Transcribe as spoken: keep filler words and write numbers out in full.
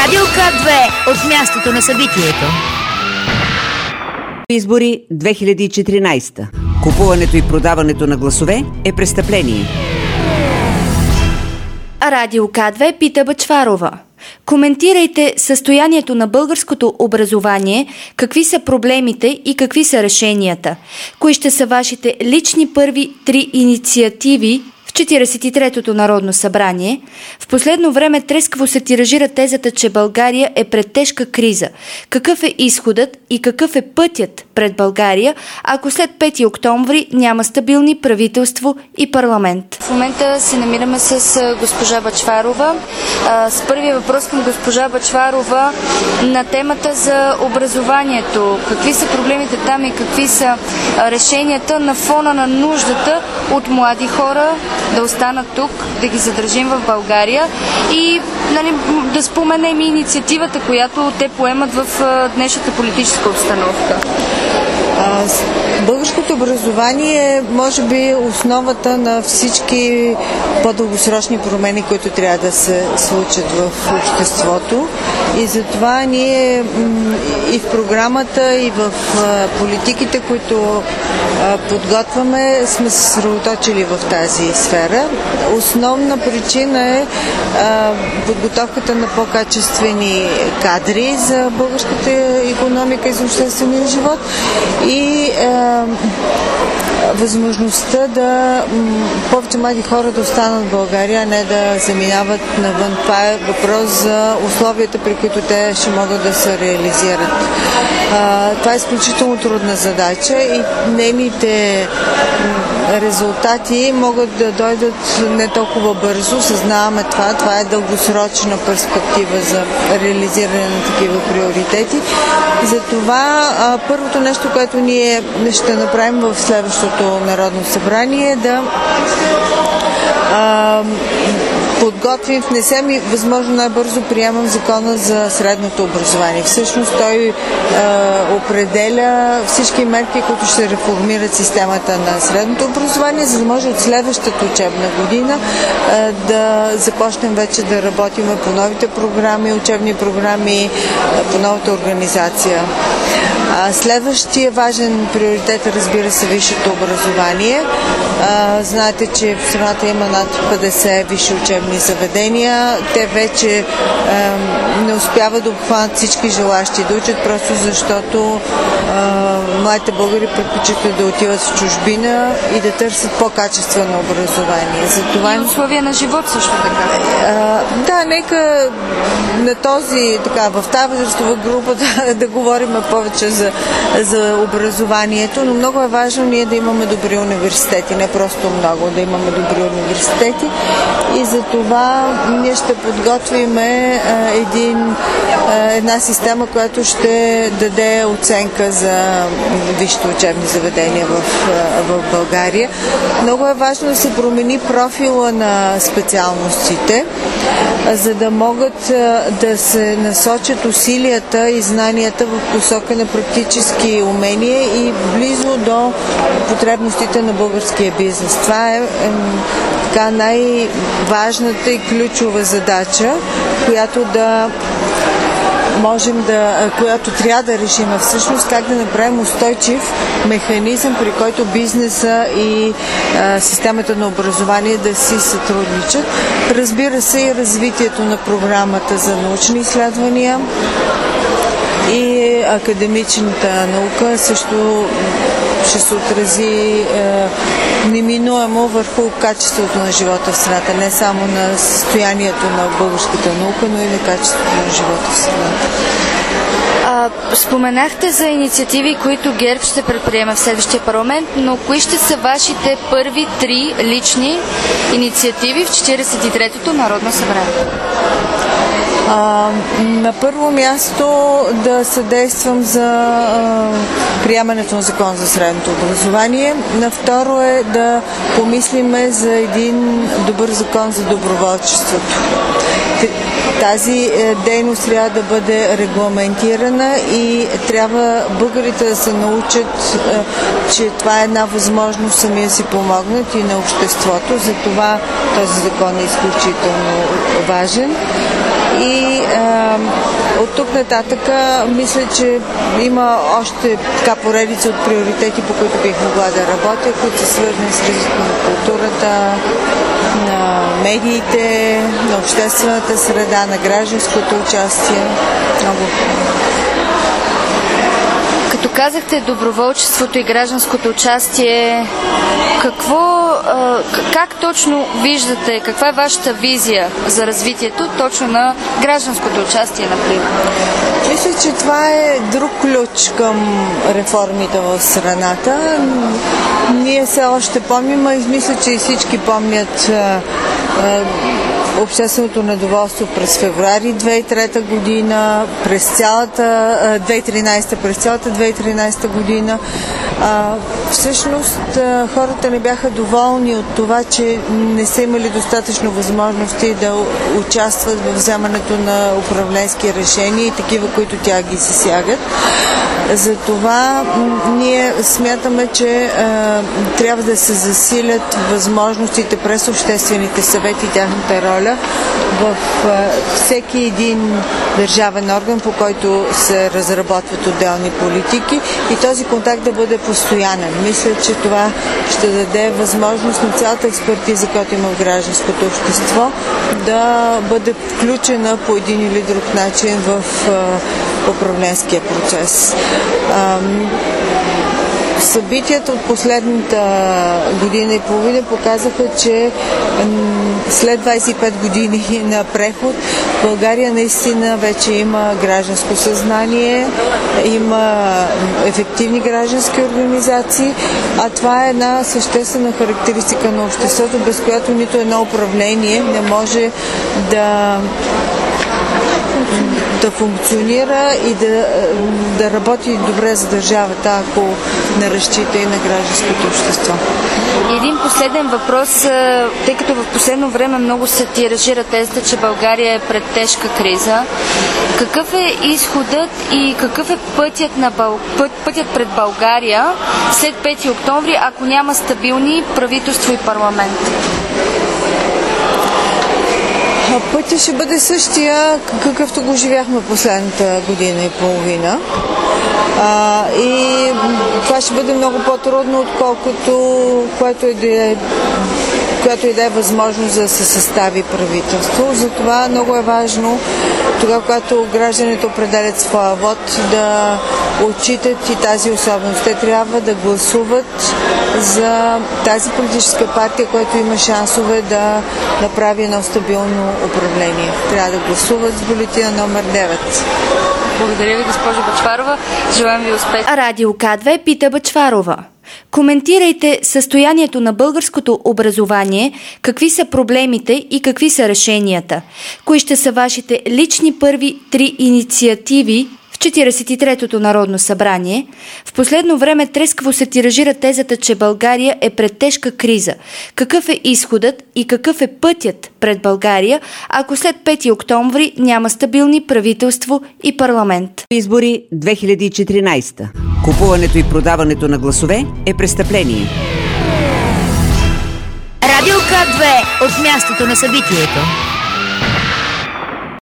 Радио К две от мястото на събитието. Избори две хиляди и четиринайсета. Купуването и продаването на гласове е престъпление. Радио К две пита Бъчварова. Коментирайте състоянието на българското образование, какви са проблемите и какви са решенията. Кои ще са вашите лични първи три инициативи в четиридесет и третото Народно събрание? В последно време трескаво се тиражира тезата, че България е пред тежка криза. Какъв е изходът и какъв е пътят пред България, ако след пети октомври няма стабилни правителство и парламент? В момента се намираме с госпожа Бъчварова. С първия въпрос към госпожа Бъчварова на темата за образованието. Какви са проблемите там и какви са решенията на фона на нуждата от млади хора да останат тук, да ги задържим в България и, нали, да споменем и инициативата, която те поемат в днешната политическа обстановка. Българското образование е, може би, основата на всички по-дългосрочни промени, които трябва да се случат в обществото. И затова ние и в програмата, и в политиките, които подготвяме, сме се съсредоточили в тази сфера. Основна причина е подготовката на по-качествени кадри за българската икономика и за обществения живот и е, възможността да м, повече млади хора да останат в България, а не да заминават навън. Това е въпрос за условията, при които те ще могат да се реализират. А, това е изключително трудна задача и нейните резултати могат да дойдат не толкова бързо. Съзнаваме това. Това е дългосрочна перспектива за реализиране на такива приоритети. Затова а, първото нещо, което ние ще направим в следващото Народно събрание е да а, подготвим, внесем и възможно най-бързо приемам закона за средното образование. Всъщност той а, определя всички мерки, които ще реформират системата на средното образование, за да може от следващата учебна година а, да започнем вече да работим по новите програми, учебни програми, а, по новата организация. А, следващия важен приоритет е, разбира се, висшето образование. А, знаете, че в страната има над петдесет висши учебни заведения. Те вече а, не успяват да обхванат всички желащи да учат, просто защото а, младите българи предпочитат да отиват в чужбина и да търсят по-качествено образование. Затова... И условия на живот също така. А, да, нека на този, така, в тази възрастова група да, да говорим повече за, за образованието, но много е важно ние да имаме добри университети, не просто много, да имаме добри университети и за това ние ще подготвим един, една система, която ще даде оценка за висшите учебни заведения в, в България. Много е важно да се промени профила на специалностите, за да могат да се насочат усилията и знанията в посока на практически умения и близо до потребностите на българския бизнес. Това е, е така най-важната и ключова задача, която да можем да, която трябва да решим всъщност как да направим устойчив механизъм, при който бизнеса и а, системата на образование да си сътрудничат. Разбира се, и развитието на програмата за научни изследвания и академичната наука също ще се отрази е, неминуемо върху качеството на живота в страната, не само на състоянието на българската наука, но и на качеството на живота в страната. А, споменахте за инициативи, които ГЕРБ ще предприема в следващия парламент, но кои ще са вашите първи три лични инициативи в четиридесет и третото Народно събрание? А, на първо място да съдействам за а, приемането на закон за средното образование. На второ е да помислиме за един добър закон за доброволчеството. Тази дейност трябва да бъде регламентирана и трябва българите да се научат, че това е една възможност сами да си помогнат и на обществото. Затова този закон е изключително важен. И а, от тук нататъка мисля, че има още така поредица от приоритети, по които бих могла да работя, които са свързани с развитието на културата, на медиите, на обществената среда, на гражданското участие. Много. Като казахте доброволчеството и гражданското участие, какво, как точно виждате, каква е вашата визия за развитието точно на гражданското участие, например? Мисля, че това е друг ключ към реформите в страната. Ние все още помним, и мисля, че и всички помнят общественото недоволство през февруари две хиляди и трета година, през цялата две хиляди и тринадесета, през цялата две хиляди и тринадесета година. А, всъщност хората не бяха доволни от това, че не са имали достатъчно възможности да участват в вземането на управленски решения и такива, които тя ги засягат. Затова ние смятаме, че а, трябва да се засилят възможностите през обществените съвети и тяхната роля в а, всеки един държавен орган, по който се разработват отделни политики и този контакт да бъде постоянен. Мисля, че това ще даде възможност на цялата експертиза, която има в гражданското общество, да бъде включена по един или друг начин в а, управленския процес. Събитията от последната година и половина показаха, че след двадесет и пет години на преход България наистина вече има гражданско съзнание, има ефективни граждански организации, а това е една съществена характеристика на обществото, без която нито едно управление не може да да функционира и да, да работи добре за държавата, ако не разчита и на гражданското общество. Един последен въпрос, тъй като в последно време много се тиражира тезата, че България е пред тежка криза. Какъв е изходът и какъв е пътят, на Бъл... път, пътят пред България след пети октомври, ако няма стабилни правителство и парламент? Пътя ще бъде същия, какъвто го живяхме последната година и половина. А, и това ще бъде много по-трудно, отколкото което и да е, която и да е възможност да се състави правителство. Затова много е важно тогава, когато гражданите определят своя вод, да отчитат и тази особеност. Те трябва да гласуват за тази политическа партия, която има шансове да направи едно стабилно управление. Трябва да гласуват с бюлетина номер девет. Благодаря ви, госпожо Бъчварова. Желаем ви успех. Радио К две пита Бъчварова. Коментирайте състоянието на българското образование, какви са проблемите и какви са решенията. Кои ще са вашите лични първи три инициативи в четиридесет и третото Народно събрание? В последно време трескаво се тиражира тезата, че България е пред тежка криза. Какъв е изходът и какъв е пътят пред България, ако след пети октомври няма стабилни правителство и парламент? Избори две хиляди и четиринадесета. Купуването и продаването на гласове е престъпление. Радио К две от мястото на събитието.